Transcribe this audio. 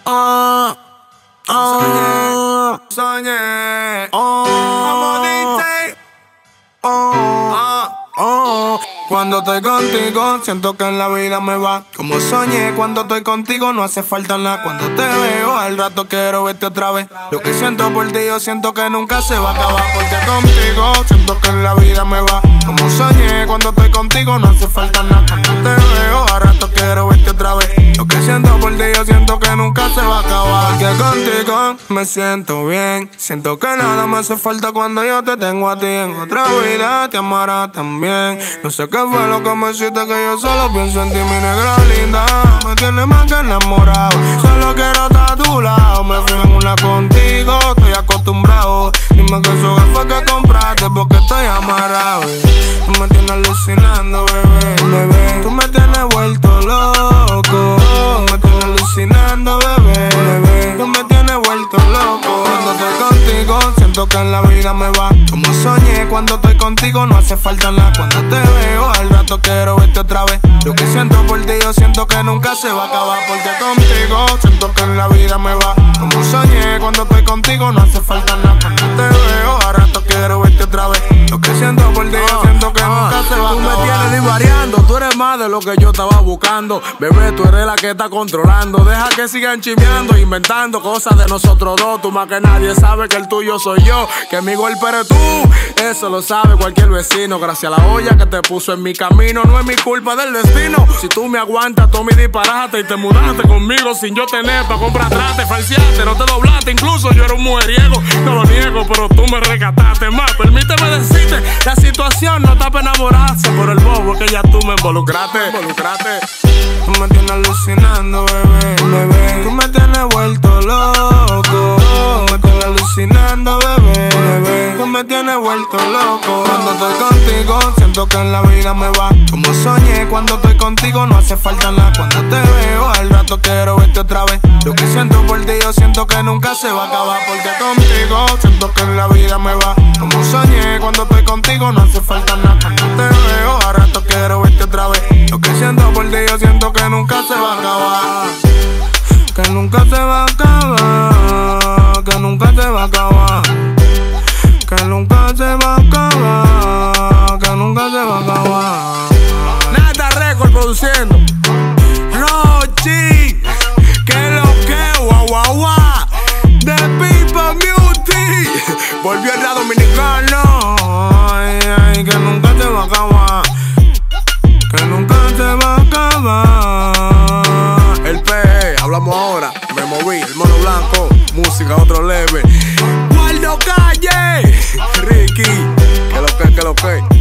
Soñé. Cuando estoy contigo, siento que en la vida me va como soñé. Cuando estoy contigo, no hace falta nada. Cuando te veo, al rato quiero verte otra vez. Lo que siento por ti, yo siento que nunca se va a acabar. Porque contigo, siento que en la vida me va como soñé. Cuando estoy contigo, no hace falta nada. Cuando te veo, al rato quiero verte otra vez. Lo que siento por ti, yo siento que nunca se va a acabar. Porque contigo me siento bien. Siento que nada me hace falta cuando yo te tengo a ti. En otra vida te amarás también. No sé qué fue lo que me hiciste, que yo solo pienso en ti, mi negra linda. Me tienes más que enamorado. Solo quiero estar a tu lado. Me fui en una contigo, estoy acostumbrado. Dime que eso fue que compraste, porque estoy amarrado. Tú me tienes alucinando, bebé. Tú me tienes vuelto loco. Me tienes alucinando, bebé. Tú me tienes vuelto loco. Cuando estoy contigo, siento que en la vida me va como soñé. Cuando estoy contigo, no hace falta nada. Cuando te veo, al rato quiero verte otra vez. Lo que siento por ti, yo siento que nunca se va a acabar. Porque contigo, siento que en la vida me va como soñé. Cuando estoy contigo, no hace falta nada. Cuando te veo, al rato quiero verte otra vez. Lo que siento por ti, yo siento que nunca se va a acabar. Tú me tienes divariando, tú eres más de lo que yo estaba buscando. Bebé, tú eres la que está controlando. Deja que sigan chimeando, inventando cosas de nosotros dos. Tú más que nadie sabe que el tuyo soy yo, que mi golpe eres tú. Eso lo sabe cualquier vecino. Gracias a la olla que te puso en mi camino. No es mi culpa del destino. Si tú me aguantas, tú me disparaste y te mudaste conmigo sin yo tener pa' comprar trate, falseaste, no te doblaste. Incluso yo era un mujeriego, no lo niego, pero tú me rescataste más. Permíteme decirte, la situación no está para enamorarse. Por el bobo que ya tú me involucraste. Tú me tienes alucinando, bebé. Tú me tienes vuelto loco. Me tienes alucinando, bebé. Tú me tienes vuelto loco. Cuando estoy contigo, siento que en la vida me va como soñé. Cuando estoy contigo, no hace falta nada. Cuando te veo, al rato quiero verte otra vez. Lo que siento por ti, yo siento que nunca se va a acabar. Porque contigo, siento que en la vida me va como soñé. Cuando estoy contigo, no hace falta nada. Cuando te veo, al rato quiero verte otra vez. Lo que siento por ti, yo siento que nunca se va a acabar. Que nunca se va a acabar. Que nunca se va a acabar. Que nunca se va a acabar. Que nunca se va a acabar. Nata Record produciendo. Rochi, que lo que, guau, guau, guau. The People Music. Volvió el lado dominicano. Ay, ay, que nunca se va a acabar. Que nunca se va a acabar. El PE, hablamos ahora. Me moví, el mono blanco. Música a otro level. Guardo Calle. Ricky, que lo que.